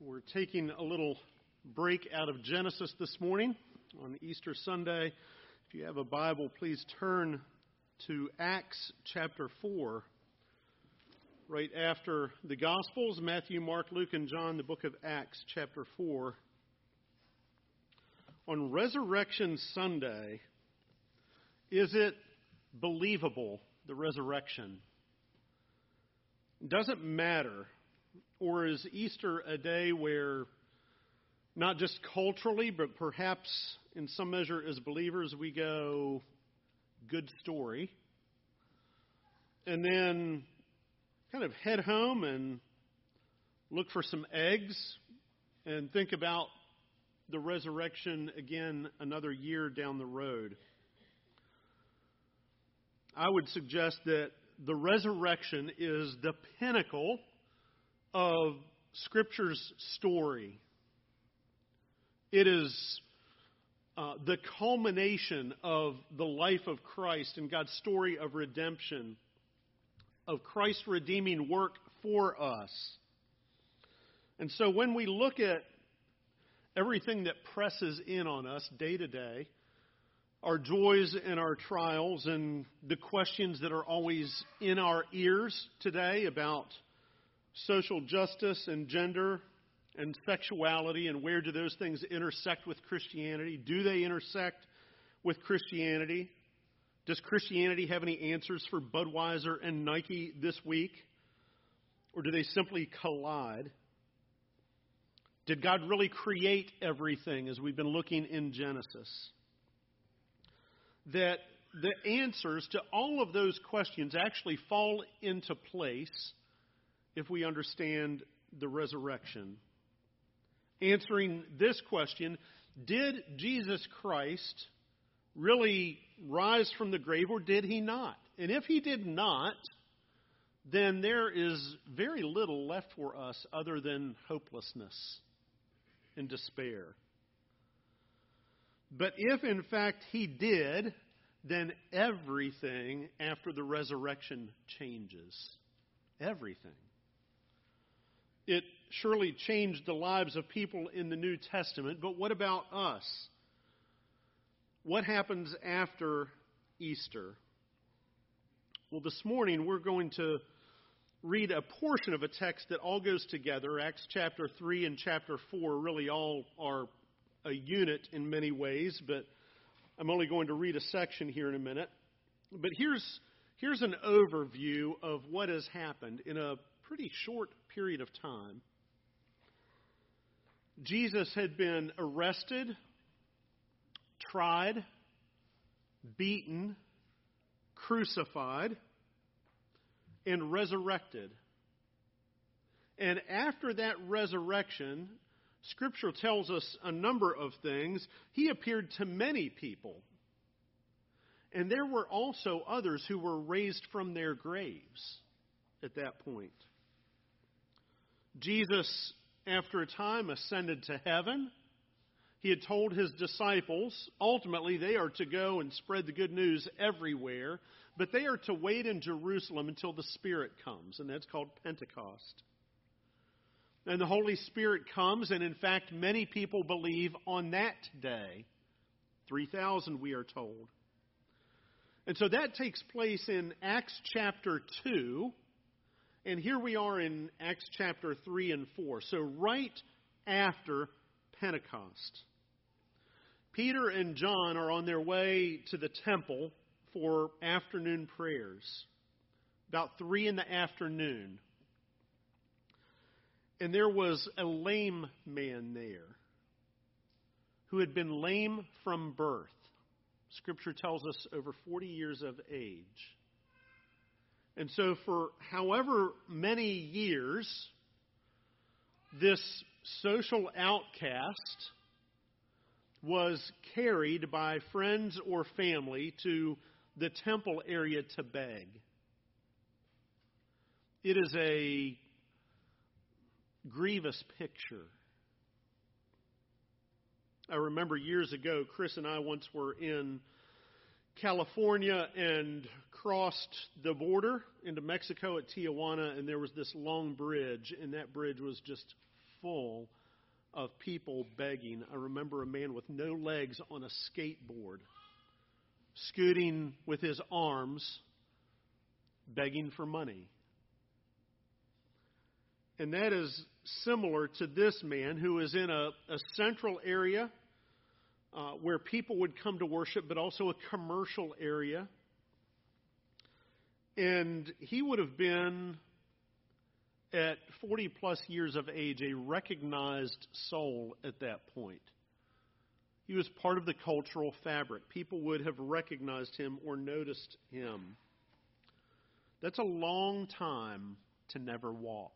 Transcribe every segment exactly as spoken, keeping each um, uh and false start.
We're taking a little break out of Genesis this morning on Easter Sunday. If you have a Bible, please turn to Acts chapter four. Right after the Gospels, Matthew, Mark, Luke, and John, the book of Acts chapter four. On Resurrection Sunday, is it believable, the resurrection? Does it matter? Or is Easter a day where, not just culturally, but perhaps in some measure as believers, we go, good story, and then kind of head home and look for some eggs and think about the resurrection again another year down the road? I would suggest that the resurrection is the pinnacle of Scripture's story. It is uh, the culmination of the life of Christ and God's story of redemption, of Christ's redeeming work for us. And so when we look at everything that presses in on us day to day, our joys and our trials and the questions that are always in our ears today about social justice and gender and sexuality and where do those things intersect with Christianity? Do they intersect with Christianity? Does Christianity have any answers for Budweiser and Nike this week? Or do they simply collide? Did God really create everything as we've been looking in Genesis? That the answers to all of those questions actually fall into place if we understand the resurrection. Answering this question, did Jesus Christ really rise from the grave or did he not? And if he did not, then there is very little left for us other than hopelessness and despair. But if in fact he did, then everything after the resurrection changes. Everything. It surely changed the lives of people in the New Testament, but what about us? What happens after Easter? Well, this morning we're going to read a portion of a text that all goes together. Acts chapter three and chapter four really all are a unit in many ways, but I'm only going to read a section here in a minute. But here's, here's an overview of what has happened in a pretty short period of time. Jesus had been arrested, tried, beaten, crucified, and resurrected. And after that resurrection, Scripture tells us a number of things. He appeared to many people. And there were also others who were raised from their graves at that point. Jesus, after a time, ascended to heaven. He had told his disciples, ultimately they are to go and spread the good news everywhere, but they are to wait in Jerusalem until the Spirit comes, and that's called Pentecost. And the Holy Spirit comes, and in fact many people believe on that day. three thousand we are told. And so that takes place in Acts chapter two. And here we are in Acts chapter three and four. So right after Pentecost. Peter and John are on their way to the temple for afternoon prayers. About three in the afternoon. And there was a lame man there who had been lame from birth. Scripture tells us over forty years of age. And so for however many years, this social outcast was carried by friends or family to the temple area to beg. It is a grievous picture. I remember years ago, Chris and I once were in California and crossed the border into Mexico at Tijuana, and there was this long bridge, and that bridge was just full of people begging. I remember a man with no legs on a skateboard, scooting with his arms, begging for money. And that is similar to this man who is in a, a central area uh, where people would come to worship, but also a commercial area. And he would have been, at forty plus years of age, a recognized soul at that point. He was part of the cultural fabric. People would have recognized him or noticed him. That's a long time to never walk.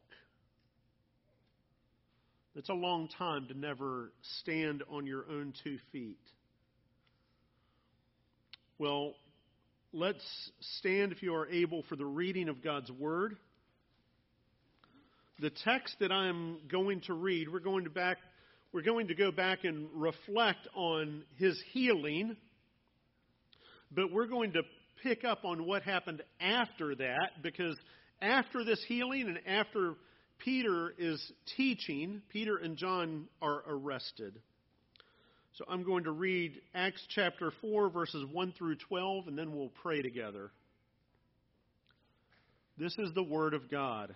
That's a long time to never stand on your own two feet. Well, let's stand, if you are able, for the reading of God's Word. The text that I'm going to read, we're going to back, we're going to go back and reflect on his healing, but we're going to pick up on what happened after that, because after this healing and after Peter is teaching, Peter and John are arrested. So I'm going to read Acts chapter four, verses one through twelve, and then we'll pray together. This is the Word of God.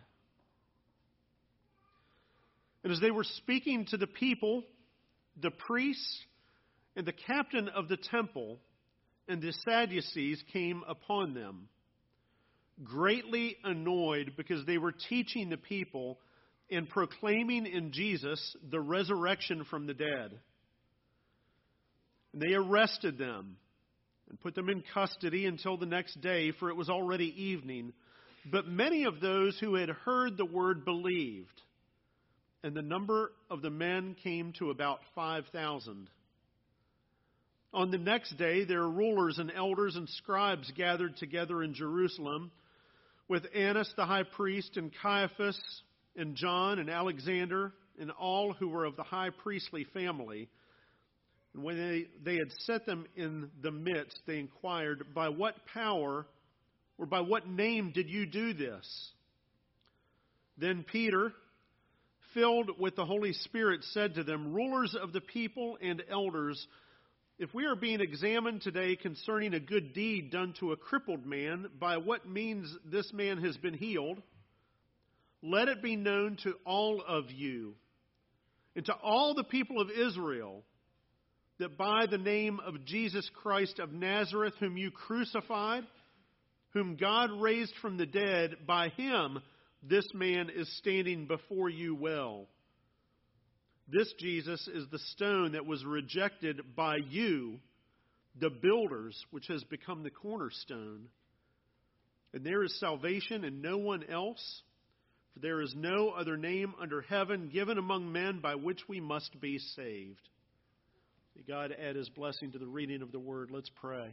And as they were speaking to the people, the priests and the captain of the temple and the Sadducees came upon them, greatly annoyed because they were teaching the people and proclaiming in Jesus the resurrection from the dead. And they arrested them and put them in custody until the next day, for it was already evening. But many of those who had heard the word believed, and the number of the men came to about five thousand. On the next day, their rulers and elders and scribes gathered together in Jerusalem with Annas the high priest and Caiaphas and John and Alexander and all who were of the high priestly family. And when they, they had set them in the midst, they inquired, "By what power or by what name did you do this?" Then Peter, filled with the Holy Spirit, said to them, "Rulers of the people and elders, if we are being examined today concerning a good deed done to a crippled man, by what means this man has been healed, let it be known to all of you and to all the people of Israel that by the name of Jesus Christ of Nazareth, whom you crucified, whom God raised from the dead, by him this man is standing before you well. This Jesus is the stone that was rejected by you, the builders, which has become the cornerstone. And there is salvation in no one else, for there is no other name under heaven given among men by which we must be saved." May God add his blessing to the reading of the word. Let's pray.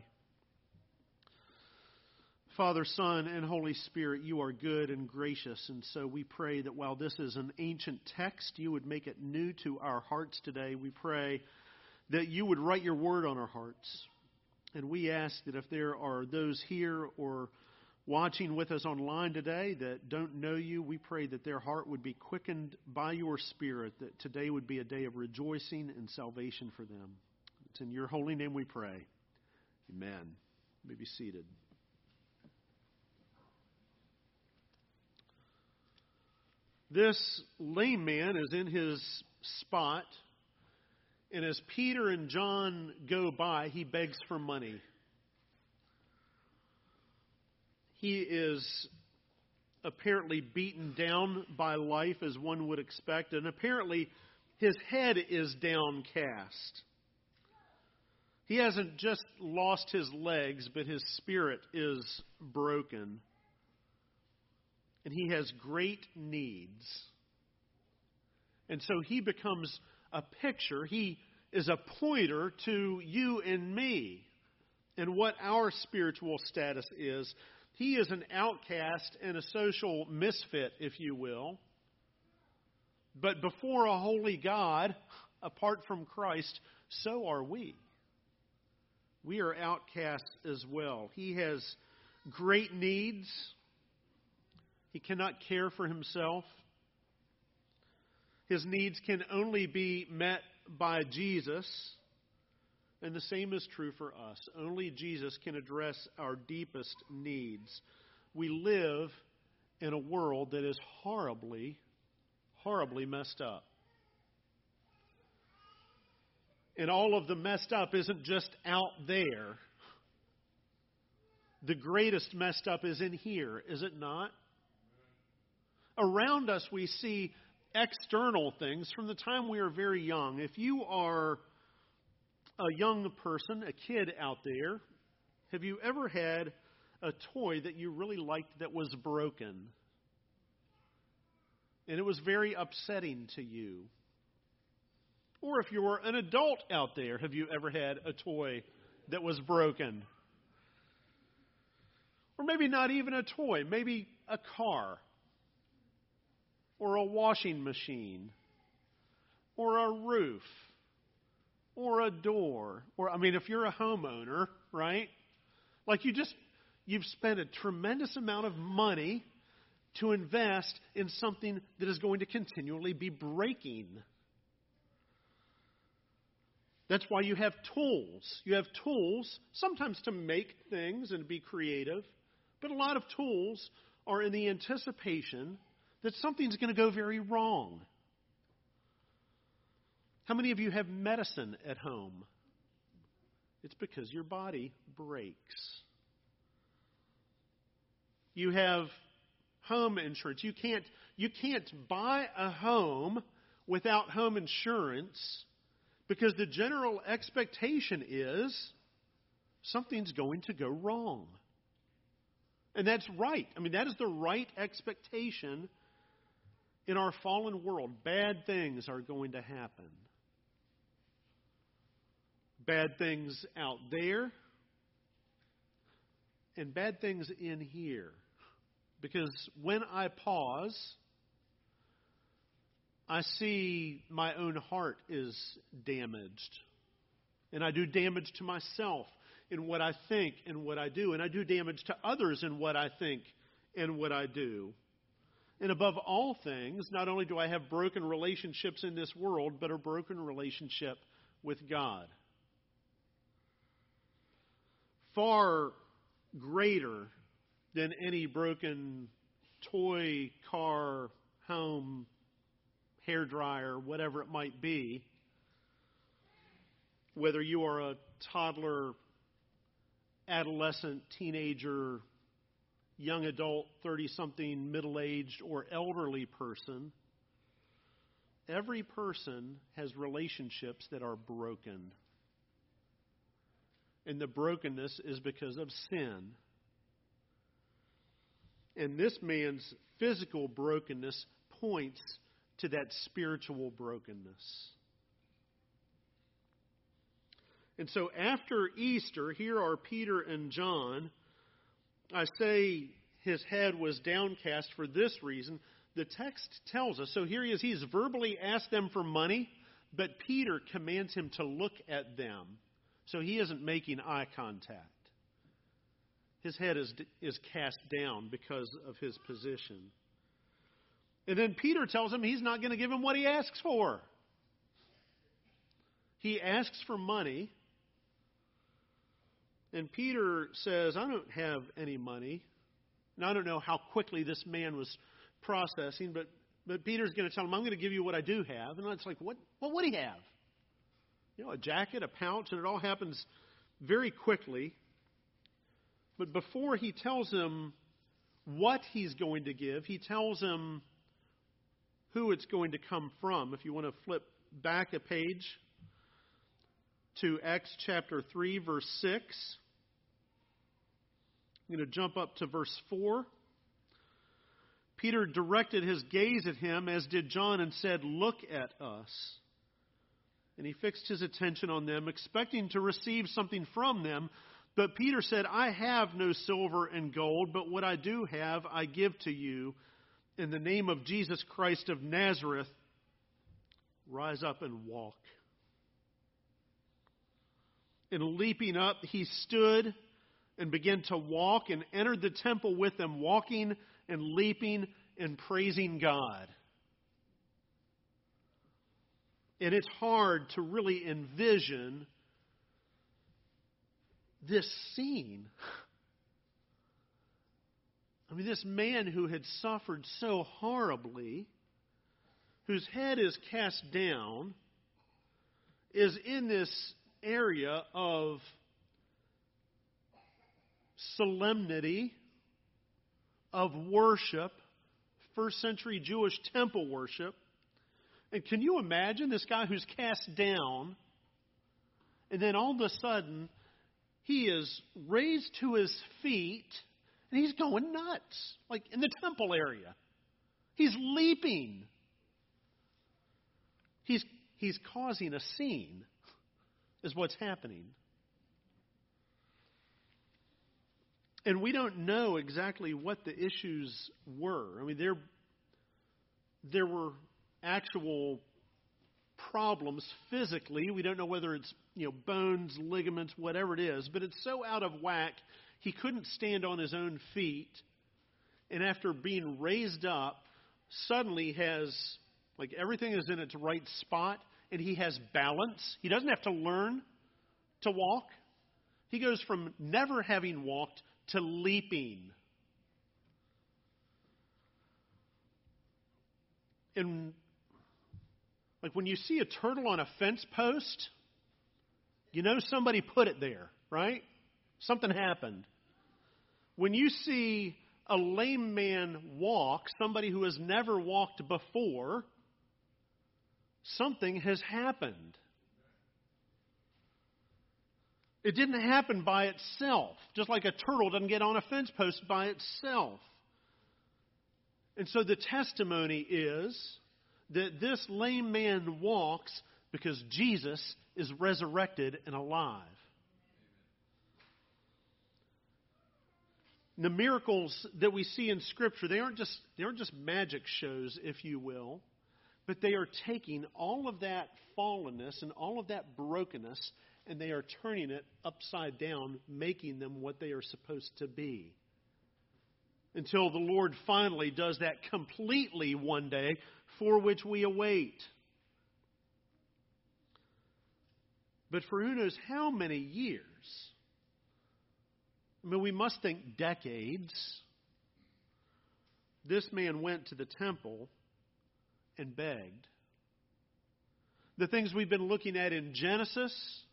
Father, Son, and Holy Spirit, you are good and gracious, and so we pray that while this is an ancient text, you would make it new to our hearts today. We pray that you would write your word on our hearts. And we ask that if there are those here or watching with us online today that don't know you, we pray that their heart would be quickened by your Spirit, that today would be a day of rejoicing and salvation for them. It's in your holy name we pray. Amen. You may be seated. This lame man is in his spot, and as Peter and John go by, he begs for money. He is apparently beaten down by life, as one would expect, and apparently his head is downcast. He hasn't just lost his legs, but his spirit is broken. And he has great needs. And so he becomes a picture. He is a pointer to you and me and what our spiritual status is. He is an outcast and a social misfit, if you will. But before a holy God, apart from Christ, so are we. We are outcasts as well. He has great needs. He cannot care for himself. His needs can only be met by Jesus. And the same is true for us. Only Jesus can address our deepest needs. We live in a world that is horribly, horribly messed up. And all of the messed up isn't just out there. The greatest messed up is in here, is it not? Around us we see external things from the time we are very young. If you are a young person, a kid out there, have you ever had a toy that you really liked that was broken? And it was very upsetting to you. Or if you were an adult out there, have you ever had a toy that was broken? Or maybe not even a toy, maybe a car, or a washing machine, or a roof, or a door. Or, I mean, if you're a homeowner, right? Like you just, you've spent a tremendous amount of money to invest in something that is going to continually be breaking. That's why you have tools. You have tools sometimes to make things and be creative, but a lot of tools are in the anticipation that something's going to go very wrong. How many of you have medicine at home? It's because your body breaks. You have home insurance. You can't, you can't buy a home without home insurance because the general expectation is something's going to go wrong. And that's right. I mean, that is the right expectation in our fallen world. Bad things are going to happen. Bad things out there and bad things in here. Because when I pause, I see my own heart is damaged. And I do damage to myself in what I think and what I do. And I do damage to others in what I think and what I do. And above all things, not only do I have broken relationships in this world, but a broken relationship with God. Far greater than any broken toy, car, home, hairdryer, whatever it might be. Whether you are a toddler, adolescent, teenager, young adult, thirty-something, middle-aged, or elderly person, every person has relationships that are broken. And the brokenness is because of sin. And this man's physical brokenness points to that spiritual brokenness. And so after Easter, here are Peter and John. I say his head was downcast for this reason. The text tells us. So here he is. He's verbally asked them for money, but Peter commands him to look at them. So he isn't making eye contact. His head is, is cast down because of his position. And then Peter tells him he's not going to give him what he asks for. He asks for money. And Peter says, I don't have any money. Now, I don't know how quickly this man was processing, but, but Peter's going to tell him, I'm going to give you what I do have. And it's like, what, what would he have? You know, a jacket, a pouch, and it all happens very quickly. But before he tells him what he's going to give, he tells him who it's going to come from. If you want to flip back a page to Acts chapter three, verse six. I'm going to jump up to verse four. Peter directed his gaze at him, as did John, and said, look at us. And he fixed his attention on them, expecting to receive something from them. But Peter said, I have no silver and gold, but what I do have I give to you. In the name of Jesus Christ of Nazareth, rise up and walk. And leaping up, he stood and began to walk and entered the temple with them, walking and leaping and praising God. And it's hard to really envision this scene. I mean, this man who had suffered so horribly, whose head is cast down, is in this area of solemnity, of worship, first century Jewish temple worship. And can you imagine this guy who's cast down, and then all of a sudden he is raised to his feet, and he's going nuts, like in the temple area. He's leaping. He's, he's causing a scene, is what's happening. And we don't know exactly what the issues were. I mean, there, there were actual problems physically. We don't know whether it's, you know, bones, ligaments, whatever it is, but it's so out of whack, he couldn't stand on his own feet. And after being raised up, suddenly has, like, everything is in its right spot, and he has balance. He doesn't have to learn to walk. He goes from never having walked to leaping. And like when you see a turtle on a fence post, you know somebody put it there, right? Something happened. When you see a lame man walk, somebody who has never walked before, something has happened. It didn't happen by itself, just like a turtle doesn't get on a fence post by itself. And so the testimony is that this lame man walks because Jesus is resurrected and alive. The miracles that we see in Scripture, they aren't just they aren't just magic shows, if you will, but they are taking all of that fallenness and all of that brokenness, and they are turning it upside down, making them what they are supposed to be. Until the Lord finally does that completely one day, for which we await. But for who knows how many years, I mean, we must think decades, this man went to the temple and begged. The things we've been looking at in Genesis,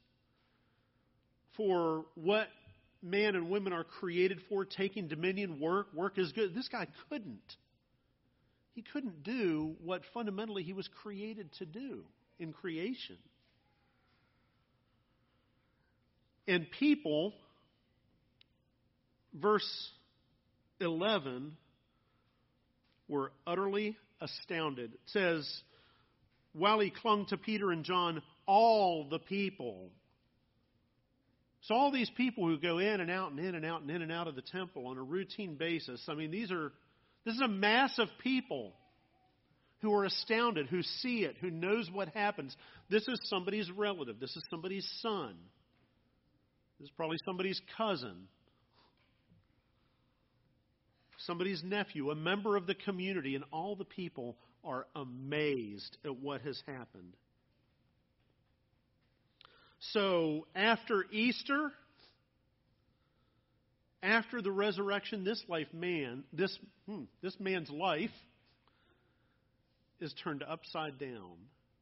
for what man and women are created for, taking dominion, work, work is good. This guy couldn't. He couldn't do what fundamentally he was created to do in creation. And people, verse eleven, were utterly astounded. It says, while he clung to Peter and John, all the people. So all these people who go in and out and in and out and in and out of the temple on a routine basis, I mean, these are this is a mass of people who are astounded, who see it, who knows what happens. This is somebody's relative. This is somebody's son. This is probably somebody's cousin. Somebody's nephew, a member of the community, and all the people are amazed at what has happened. So after Easter, after the resurrection, this life man, this hmm, this man's life is turned upside down.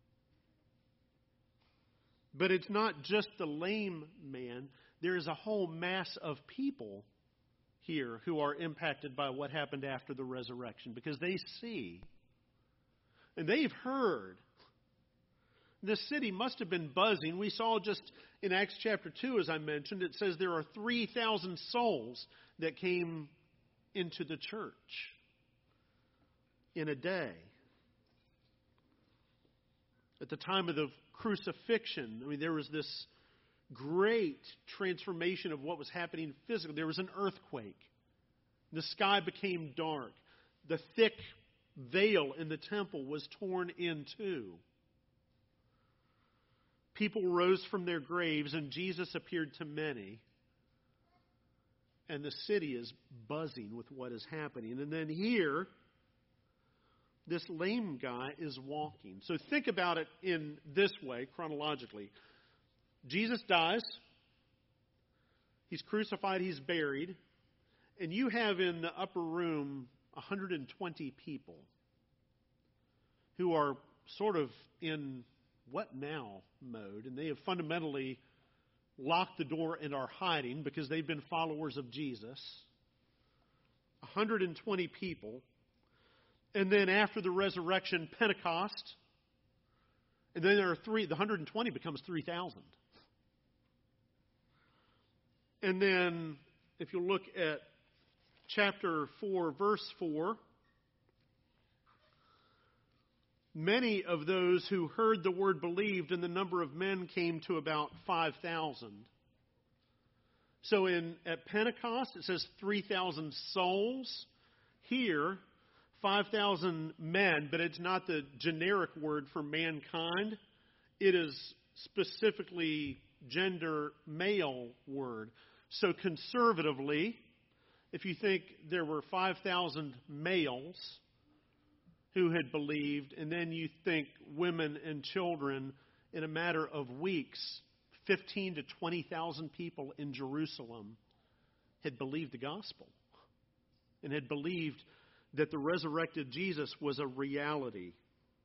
But it's not just the lame man. There is a whole mass of people here who are impacted by what happened after the resurrection, because they see and they've heard. The city must have been buzzing. We saw just in Acts chapter two, as I mentioned, it says there are three thousand souls that came into the church in a day. At the time of the crucifixion, I mean, there was this great transformation of what was happening physically. There was an earthquake. The sky became dark. The thick veil in the temple was torn in two. People rose from their graves, and Jesus appeared to many. And the city is buzzing with what is happening. And then here, this lame guy is walking. So think about it in this way, chronologically. Jesus dies. He's crucified. He's buried. And you have in the upper room one hundred twenty people who are sort of in what now mode. And they have fundamentally locked the door and are hiding because they've been followers of Jesus. one hundred twenty people. And then after the resurrection, Pentecost. And then there are three, the one hundred twenty becomes three thousand. And then if you look at chapter four, verse four, many of those who heard the word believed, and the number of men came to about five thousand. So in at Pentecost, it says three thousand souls. Here, five thousand men, but it's not the generic word for mankind. It is specifically gender male word. So conservatively, if you think there were five thousand males who had believed, and then you think women and children, in a matter of weeks, fifteen to twenty thousand people in Jerusalem had believed the gospel and had believed that the resurrected Jesus was a reality.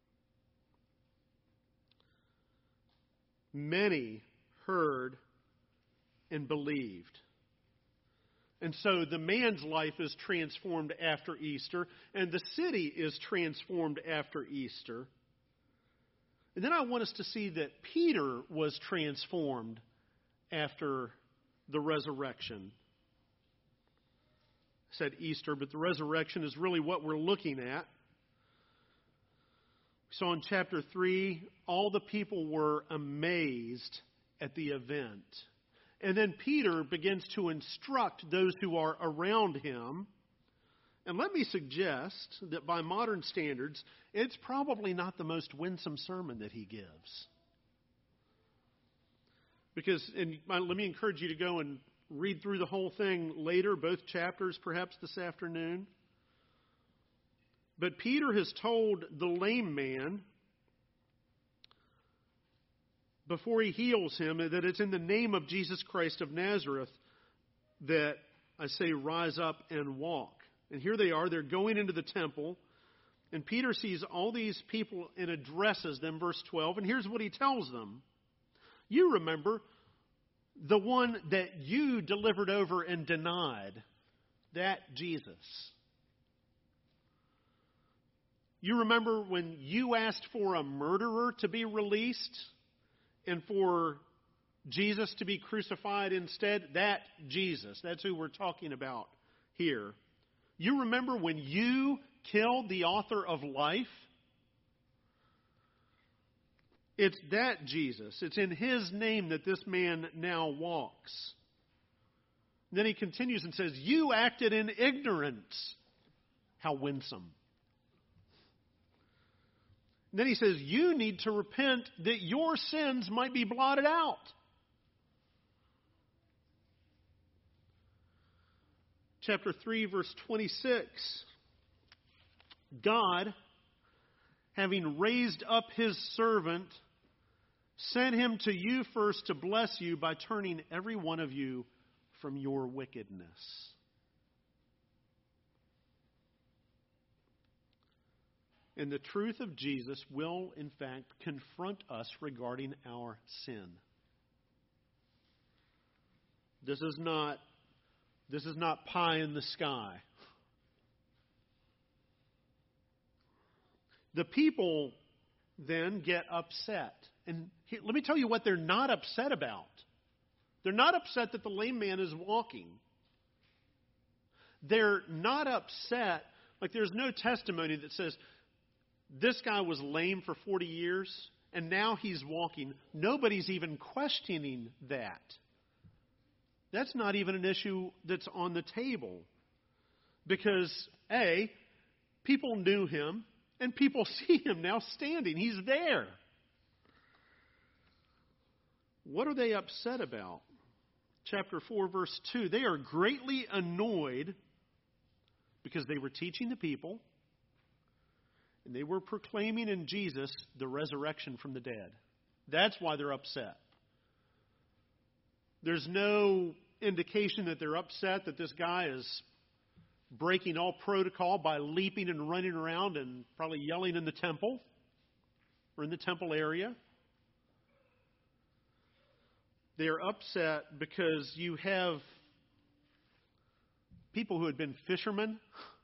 Many heard and believed. And so the man's life is transformed after Easter, and the city is transformed after Easter. And then I want us to see that Peter was transformed after the resurrection. I said Easter, but the resurrection is really what we're looking at. So in chapter three, all the people were amazed at the event. And then Peter begins to instruct those who are around him. And let me suggest that by modern standards, it's probably not the most winsome sermon that he gives. Because, and let me encourage you to go and read through the whole thing later, both chapters perhaps this afternoon. But Peter has told the lame man, before he heals him, that it's in the name of Jesus Christ of Nazareth that I say rise up and walk. And here they are, they're going into the temple, and Peter sees all these people and addresses them, verse twelve, and here's what he tells them. You remember the one that you delivered over and denied, that Jesus. You remember when you asked for a murderer to be released and for Jesus to be crucified instead? That Jesus. That's who we're talking about here. You remember when you killed the author of life? It's that Jesus. It's in His name that this man now walks. And then he continues and says, you acted in ignorance. How winsome. And then he says, you need to repent that your sins might be blotted out. Chapter three, verse twenty-six. God, having raised up His servant, sent him to you first to bless you by turning every one of you from your wickedness. And the truth of Jesus will, in fact, confront us regarding our sin. This is not, this is not pie in the sky. The people then get upset. And he, let me tell you what they're not upset about. They're not upset that the lame man is walking. They're not upset, like there's no testimony that says, this guy was lame for forty years, and now he's walking. Nobody's even questioning that. That's not even an issue that's on the table. Because, A, people knew him, and people see him now standing. He's there. What are they upset about? Chapter four, verse two. They are greatly annoyed because they were teaching the people. And they were proclaiming in Jesus the resurrection from the dead. That's why they're upset. There's no indication that they're upset that this guy is breaking all protocol by leaping and running around and probably yelling in the temple or in the temple area. They are upset because you have people who had been fishermen,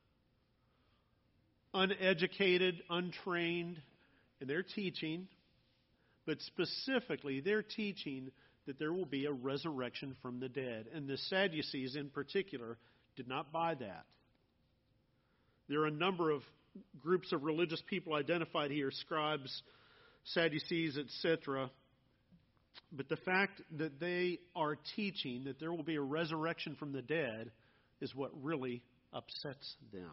uneducated, untrained, and they're teaching, but specifically they're teaching that there will be a resurrection from the dead. And the Sadducees in particular did not buy that. There are a number of groups of religious people identified here, scribes, Sadducees, et cetera. But the fact that they are teaching that there will be a resurrection from the dead is what really upsets them.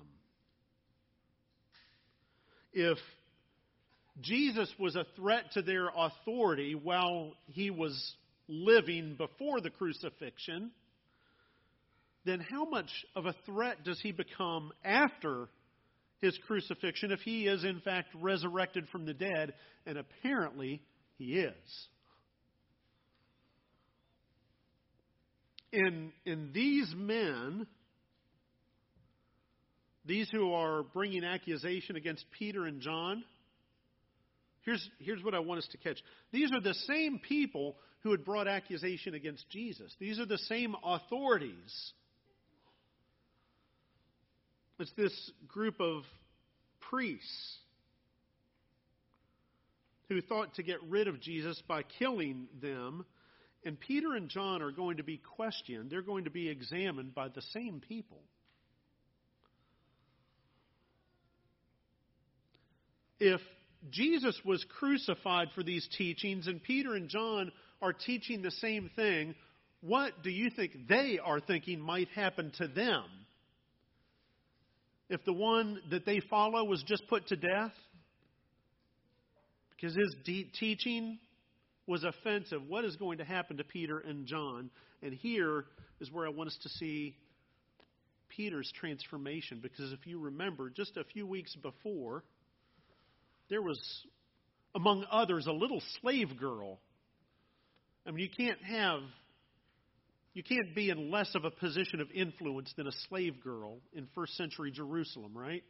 If Jesus was a threat to their authority while he was living before the crucifixion, then how much of a threat does he become after his crucifixion if he is in fact resurrected from the dead? And apparently he is. In, in these men, these who are bringing accusation against Peter and John, here's, here's what I want us to catch. These are the same people who had brought accusation against Jesus. These are the same authorities. It's this group of priests who thought to get rid of Jesus by killing them. And Peter and John are going to be questioned. They're going to be examined by the same people. If Jesus was crucified for these teachings and Peter and John are teaching the same thing, what do you think they are thinking might happen to them if the one that they follow was just put to death? Because his de- teaching was offensive. What is going to happen to Peter and John? And here is where I want us to see Peter's transformation. Because if you remember, just a few weeks before, there was, among others, a little slave girl. I mean, you can't have, you can't be in less of a position of influence than a slave girl in first century Jerusalem, right?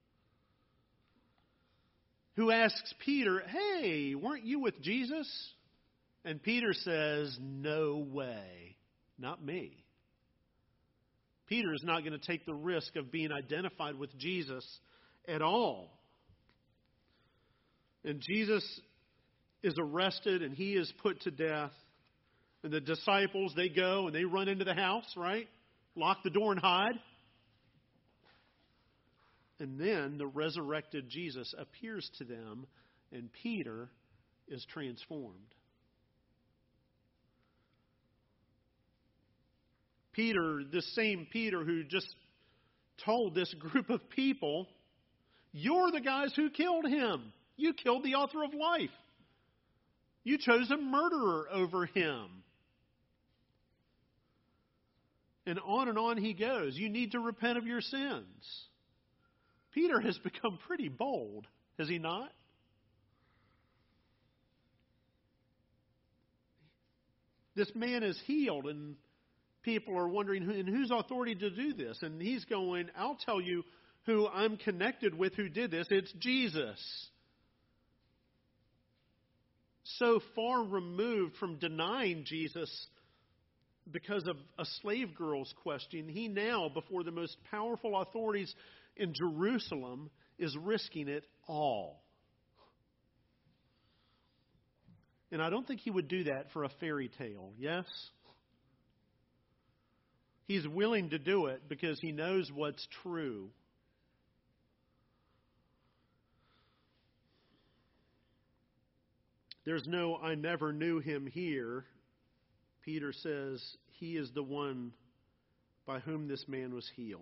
Who asks Peter, hey, weren't you with Jesus? And Peter says, no way, not me. Peter is not going to take the risk of being identified with Jesus at all. And Jesus is arrested and he is put to death. And the disciples, they go and they run into the house, right? Lock the door and hide. And then the resurrected Jesus appears to them and Peter is transformed. Peter, this same Peter who just told this group of people, you're the guys who killed him. You killed the author of life. You chose a murderer over him. And on and on he goes. You need to repent of your sins. Peter has become pretty bold, has he not? This man is healed, and people are wondering, in whose authority to do this? And he's going, I'll tell you who I'm connected with who did this. It's Jesus. So far removed from denying Jesus because of a slave girl's question, he now, before the most powerful authorities in Jerusalem, is risking it all. And I don't think he would do that for a fairy tale, yes? He's willing to do it because he knows what's true. There's no I never knew him here. Peter says he is the one by whom this man was healed.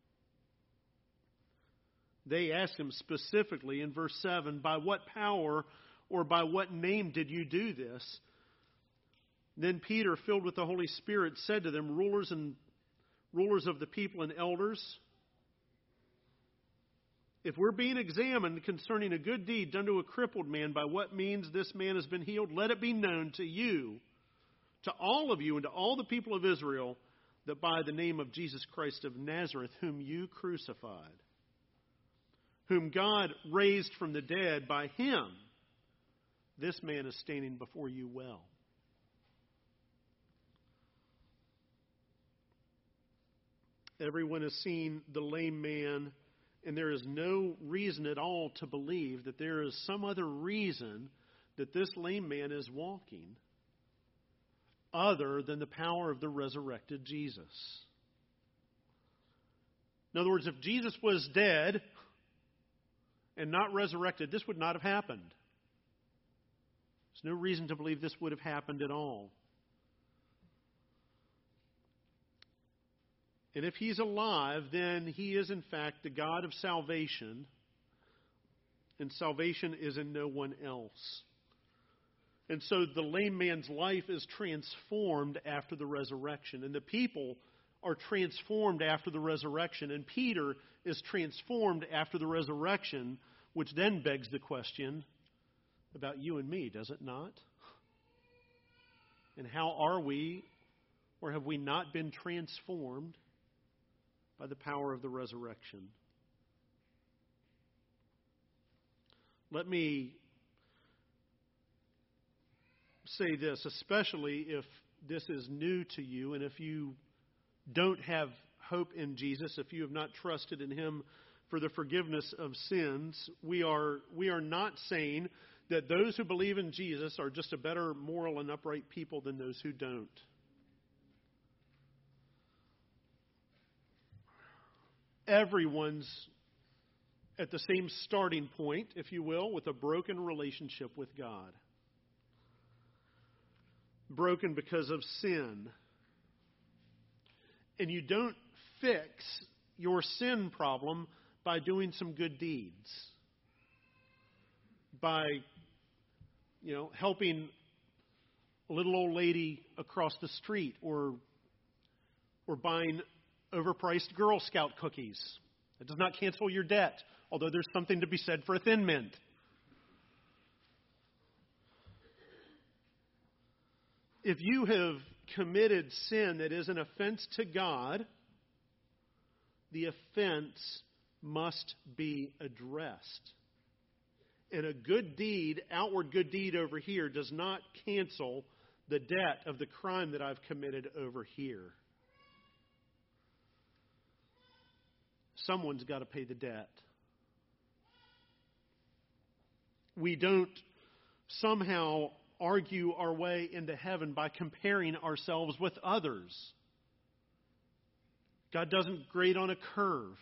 They ask him specifically in verse seven, by what power or by what name did you do this? Then Peter, filled with the Holy Spirit, said to them, rulers and rulers of the people and elders, If we're being examined concerning a good deed done to a crippled man, by what means this man has been healed, let it be known to you, to all of you, and to all the people of Israel, that by the name of Jesus Christ of Nazareth, whom you crucified, whom God raised from the dead, by him, this man is standing before you well. Everyone has seen the lame man, and there is no reason at all to believe that there is some other reason that this lame man is walking other than the power of the resurrected Jesus. In other words, if Jesus was dead and not resurrected, this would not have happened. There's no reason to believe this would have happened at all. And if he's alive, then he is in fact the God of salvation, and salvation is in no one else. And so the lame man's life is transformed after the resurrection, and the people are transformed after the resurrection, and Peter is transformed after the resurrection, which then begs the question about you and me, does it not? And how are we, or have we not been transformed by the power of the resurrection? Let me say this, especially if this is new to you and if you don't have hope in Jesus, if you have not trusted in him for the forgiveness of sins. We are, we are not saying that those who believe in Jesus are just a better moral and upright people than those who don't. Everyone's at the same starting point, if you will, with a broken relationship with God. Broken because of sin. And you don't fix your sin problem by doing some good deeds. By, you know, helping a little old lady across the street, or or buying overpriced Girl Scout cookies. It does not cancel your debt, although there's something to be said for a Thin Mint. If you have committed sin that is an offense to God, the offense must be addressed. And a good deed, outward good deed over here, does not cancel the debt of the crime that I've committed over here. Someone's got to pay the debt. We don't somehow argue our way into heaven by comparing ourselves with others. God doesn't grade on a curve.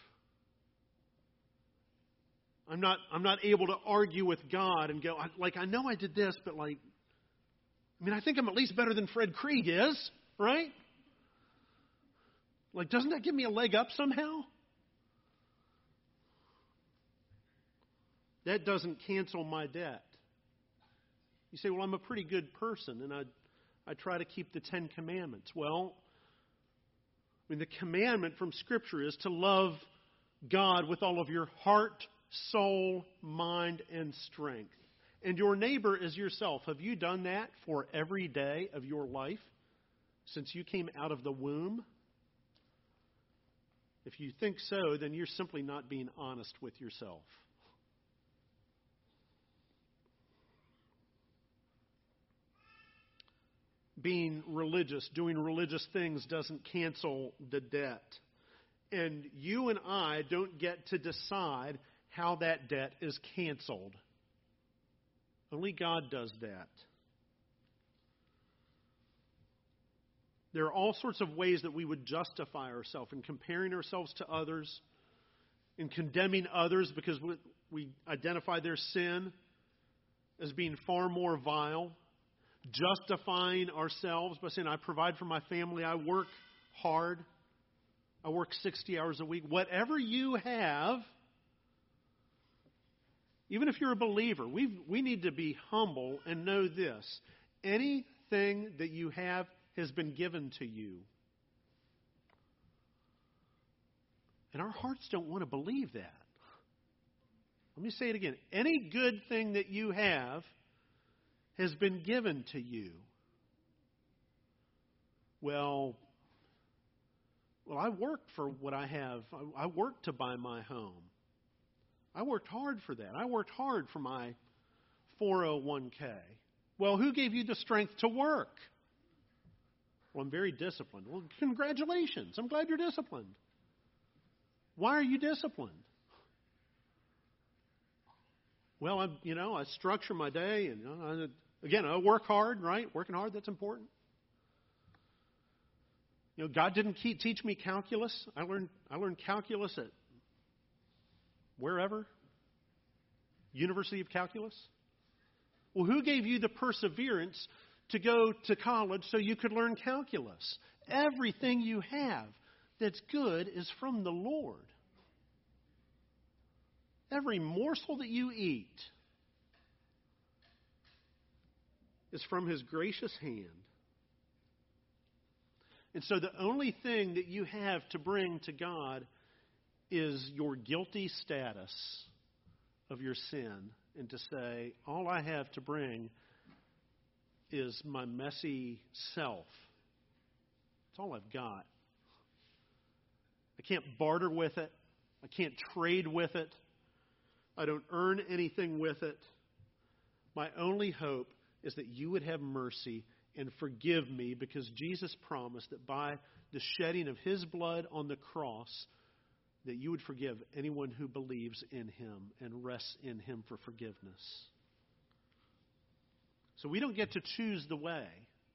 I'm not, I'm not able to argue with God and go, like, I know I did this, but like, I mean, I think I'm at least better than Fred Krieg is, right? Like, doesn't that give me a leg up somehow? That doesn't cancel my debt. You say, well, I'm a pretty good person, and I, I try to keep the Ten Commandments. Well, I mean, the commandment from Scripture is to love God with all of your heart, soul, mind, and strength. And your neighbor as yourself. Have you done that for every day of your life since you came out of the womb? If you think so, then you're simply not being honest with yourself. Being religious, doing religious things doesn't cancel the debt. And you and I don't get to decide how that debt is canceled. Only God does that. There are all sorts of ways that we would justify ourselves in comparing ourselves to others, in condemning others because we identify their sin as being far more vile. Justifying ourselves by saying, I provide for my family, I work hard, I work sixty hours a week. Whatever you have, even if you're a believer, we we need to be humble and know this. Anything that you have has been given to you. And our hearts don't want to believe that. Let me say it again. Any good thing that you have has been given to you. Well, well, I worked for what I have. I worked to buy my home. I worked hard for that. I worked hard for my four oh one k. Well, who gave you the strength to work? Well, I'm very disciplined. Well, congratulations. I'm glad you're disciplined. Why are you disciplined? Well, I, you know, I structure my day, and you know, I, again, I work hard, right? Working hard, that's important. You know, God didn't keep, teach me calculus. I learned, I learned calculus at wherever, University of Calculus. Well, who gave you the perseverance to go to college so you could learn calculus? Everything you have that's good is from the Lord. Every morsel that you eat is from His gracious hand. And so the only thing that you have to bring to God is your guilty status of your sin, and to say, all I have to bring is my messy self. That's all I've got. I can't barter with it. I can't trade with it. I don't earn anything with it. My only hope is that you would have mercy and forgive me, because Jesus promised that by the shedding of His blood on the cross, that you would forgive anyone who believes in Him and rests in Him for forgiveness. So we don't get to choose the way.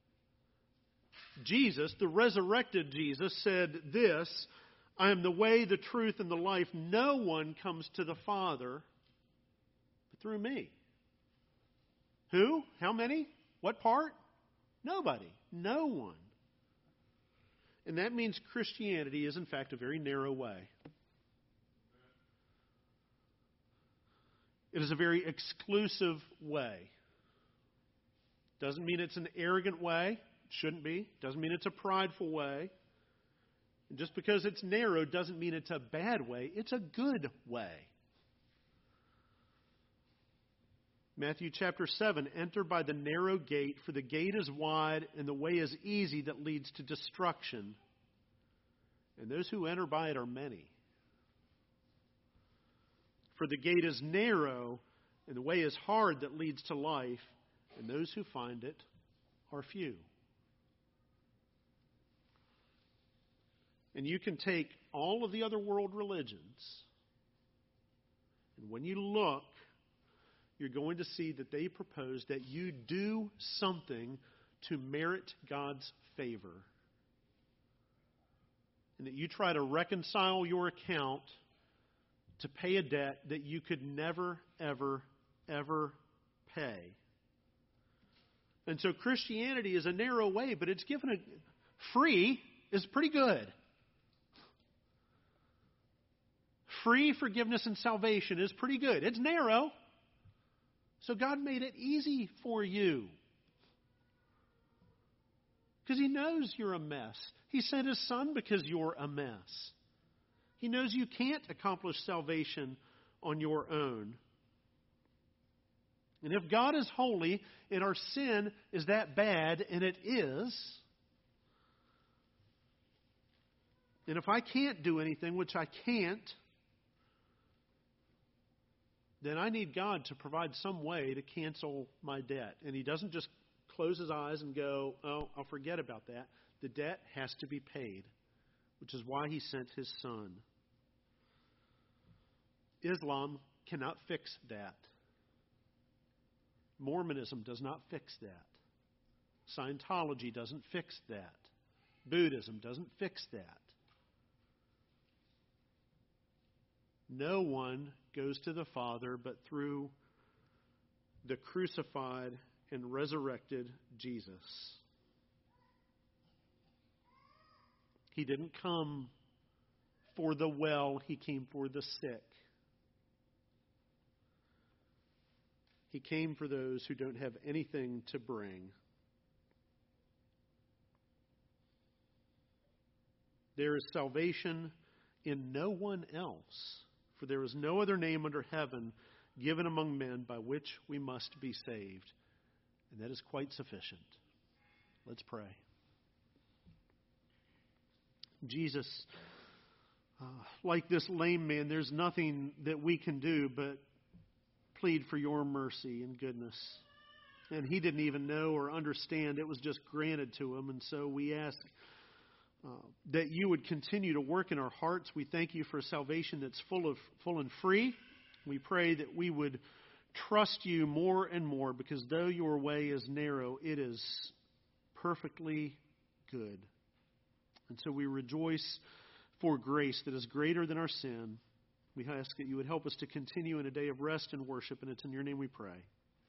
Jesus, the resurrected Jesus, said this, I am the way, the truth, and the life. No one comes to the Father but through me. Who? How many? What part? Nobody. No one. And that means Christianity is, in fact, a very narrow way. It is a very exclusive way. Doesn't mean it's an arrogant way. It shouldn't be. Doesn't mean it's a prideful way. And just because it's narrow doesn't mean it's a bad way. It's a good way. Matthew chapter seven, enter by the narrow gate, for the gate is wide and the way is easy that leads to destruction. And those who enter by it are many. For the gate is narrow and the way is hard that leads to life, and those who find it are few. And you can take all of the other world religions, and when you look, you're going to see that they propose that you do something to merit God's favor. And that you try to reconcile your account to pay a debt that you could never, ever, ever pay. And so Christianity is a narrow way, but it's given a free is pretty good. Free forgiveness and salvation is pretty good. It's narrow. So God made it easy for you. Because He knows you're a mess. He sent His Son because you're a mess. He knows you can't accomplish salvation on your own. And if God is holy and our sin is that bad, and it is, and if I can't do anything, which I can't, then I need God to provide some way to cancel my debt. And He doesn't just close His eyes and go, oh, I'll forget about that. The debt has to be paid, which is why He sent His Son. Islam cannot fix that. Mormonism does not fix that. Scientology doesn't fix that. Buddhism doesn't fix that. No one goes to the Father but through the crucified and resurrected Jesus. He didn't come for the well, He came for the sick. He came for those who don't have anything to bring. There is salvation in no one else, For there is no other name under heaven given among men by which we must be saved. And that is quite sufficient. Let's pray. Jesus, uh, like this lame man, there's nothing that we can do but plead for your mercy and goodness. And he didn't even know or understand. It was just granted to him. And so we ask uh, that you would continue to work in our hearts. We thank you for a salvation that's full of full and free. We pray that we would trust you more and more, because though your way is narrow, it is perfectly good. And so we rejoice for grace that is greater than our sin. We ask that you would help us to continue in a day of rest and worship, and it's in your name we pray.